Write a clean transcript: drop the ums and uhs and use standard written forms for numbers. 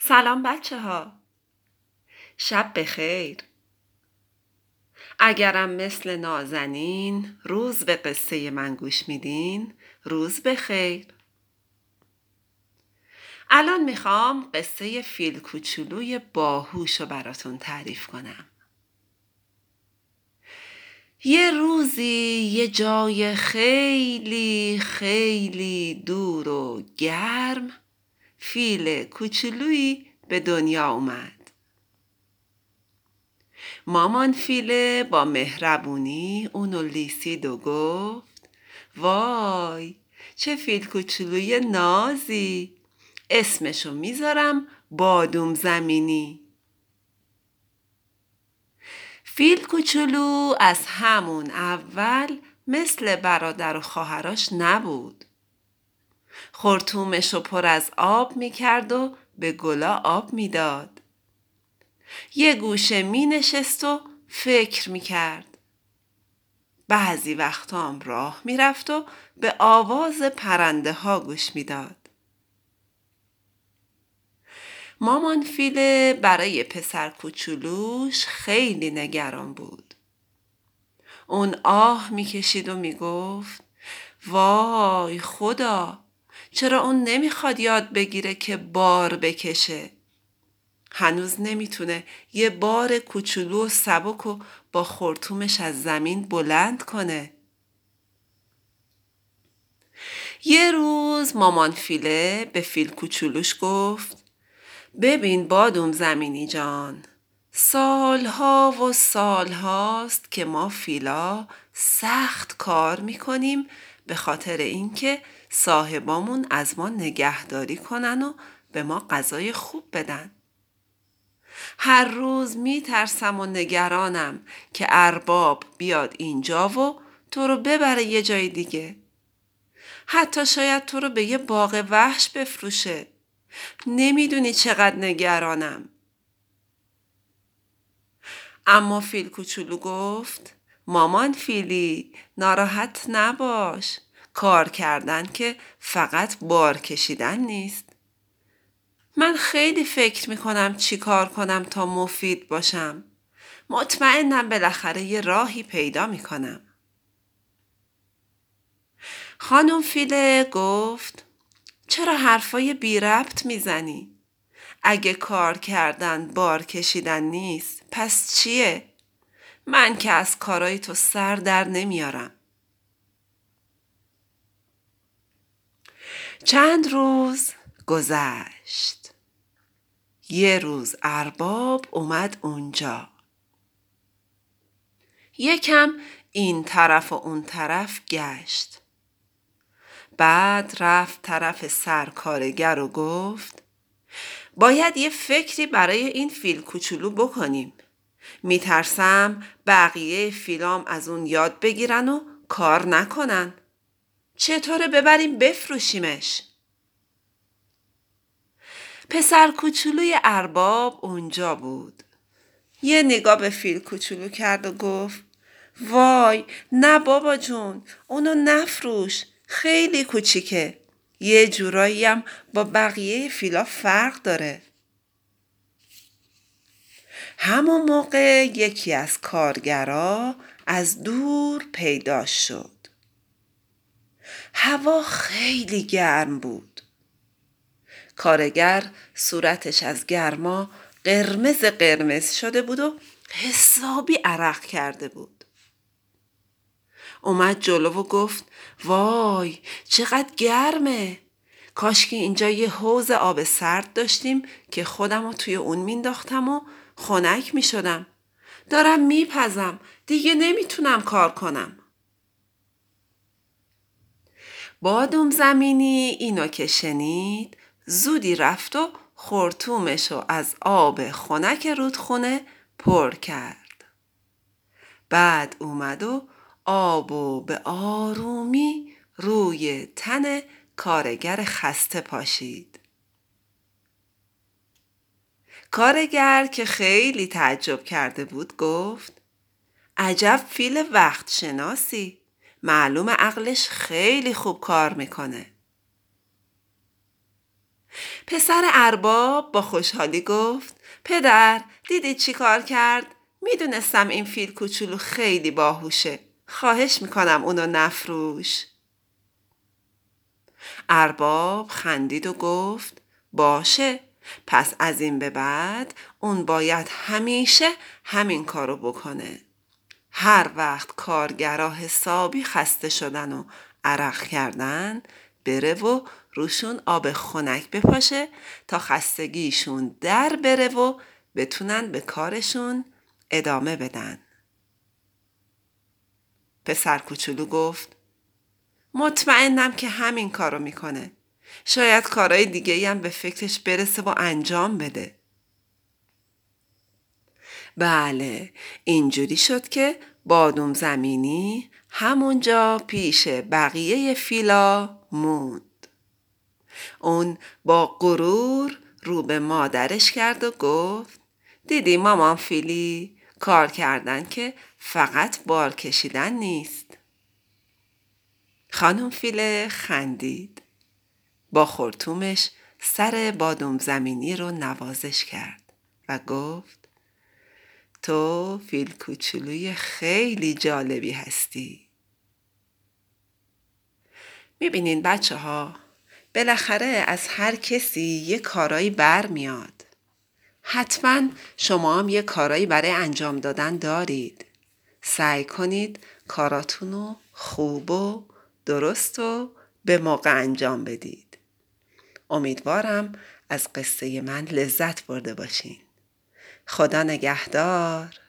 سلام بچه ها. شب بخیر. اگرم مثل نازنین روز به قصه من گوش میدین، روز بخیر. الان میخوام قصه فیل کوچولوی باهوش رو براتون تعریف کنم. یه روزی یه جای خیلی خیلی دور و گرم فیل کوچولویی به دنیا اومد. مامان فیله با مهربونی اونو لیسید و گفت وای چه فیل کوچولوی نازی، اسمشو میذارم بادوم زمینی. فیل کوچولو از همون اول مثل برادر و خواهراش نبود. خرطومشو پر از آب میکرد و به گلا آب میداد. یه گوشه مینشست و فکر میکرد. بعضی وقتا هم راه میرفت و به آواز پرنده ها گوش میداد. مامان فیله برای پسر کوچولوش خیلی نگران بود. اون آه میکشید و میگفت وای خدا، چرا اون نمیخواد یاد بگیره که بار بکشه؟ هنوز نمیتونه یه بار کوچولو و سبک و با خرطومش از زمین بلند کنه. یه روز مامان فیله به فیل کوچولوش گفت ببین بادوم زمینی جان، سالها و سالهاست که ما فیلا سخت کار میکنیم به خاطر اینکه صاحبامون از ما نگهداری کنن و به ما غذای خوب بدن. هر روز میترسم و نگرانم که ارباب بیاد اینجا و تو رو ببره یه جای دیگه. حتی شاید تو رو به یه باغ وحش بفروشه. نمیدونی چقدر نگرانم. اما فیل کوچولو گفت مامان فیلی ناراحت نباش. کار کردن که فقط بار کشیدن نیست. من خیلی فکر میکنم چی کار کنم تا مفید باشم. مطمئنم بالاخره یه راهی پیدا میکنم. خانم فیله گفت چرا حرفای بی ربط میزنی؟ اگه کار کردن بار کشیدن نیست پس چیه؟ من که از کارای تو سر در نمیارم. چند روز گذشت. یه روز ارباب اومد اونجا. یکم این طرف و اون طرف گشت. بعد رفت طرف سرکارگر و گفت باید یه فکری برای این فیل کوچولو بکنیم. میترسم بقیه فیلام از اون یاد بگیرن و کار نکنن. چطوره ببریم بفروشیمش؟ پسر کوچولوی ارباب اونجا بود. یه نگاه به فیل کوچولو کرد و گفت وای نه بابا جون، اونو نفروش، خیلی کوچیکه. یه جورایی هم با بقیه فیلا فرق داره. همون موقع یکی از کارگرا از دور پیدا شد. هوا خیلی گرم بود. کارگر صورتش از گرما قرمز قرمز شده بود و حسابی عرق کرده بود. اومد جلو و گفت وای چقدر گرمه. کاش که اینجا یه حوض آب سرد داشتیم که خودم رو توی اون مینداختم و خنک میشدم. دارم میپزم، دیگه نمیتونم کار کنم. بادوم زمینی اینو که شنید زودی رفت و خرطومشو از آب خنک رودخونه پر کرد. بعد اومد و آبو به آرومی روی تن کارگر خسته پاشید. کارگر که خیلی تعجب کرده بود گفت عجب فیل وقت شناسی، معلوم عقلش خیلی خوب کار میکنه. پسر ارباب با خوشحالی گفت پدر دیدی چی کار کرد؟ میدونستم این فیل کوچولو خیلی باهوشه. خواهش میکنم اونو نفروش. ارباب خندید و گفت باشه، پس از این به بعد اون باید همیشه همین کارو بکنه. هر وقت کارگرا حسابی خسته شدن و عرق کردن بره و روشون آب خنک بپاشه تا خستگیشون در بره و بتونن به کارشون ادامه بدن. پسر کوچولو گفت مطمئنم که همین کارو میکنه. شاید کارهای دیگه‌ای هم به فکرش برسه و انجام بده. بله، اینجوری شد که بادوم زمینی همونجا پیش بقیه فیلا موند. اون با غرور رو به مادرش کرد و گفت دیدی مامان فیلی، کار کردن که فقط بار کشیدن نیست. خانم فیله خندید. با خرطومش سر بادوم زمینی رو نوازش کرد و گفت تو فیل کوچولوی خیلی جالبی هستی. میبینین بچه ها، بالاخره از هر کسی یه کارایی بر میاد. حتما شما هم یه کارایی برای انجام دادن دارید. سعی کنید کاراتونو خوب و درست و به موقع انجام بدید. امیدوارم از قصه من لذت برده باشین. خدا نگهدار.